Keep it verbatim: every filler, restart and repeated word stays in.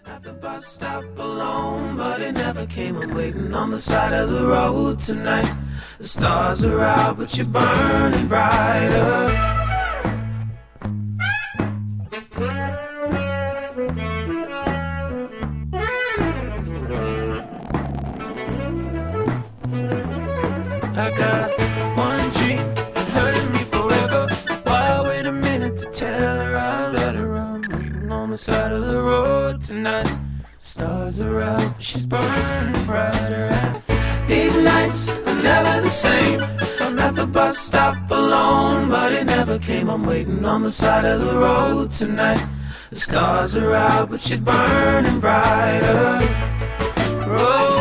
At the bus stop alone, but it never came. I'm waiting on the side of the road tonight. The stars are out, but you're burning brighter. I got one dream, hurting me forever. Why wait a minute to tell her I let her? I'm waiting on the side of the road tonight. Stars are out, but she's burning brighter. And these nights are never the same. I'm at the bus stop alone, but it never came. I'm waiting on the side of the road tonight. The stars are out, but she's burning brighter. Road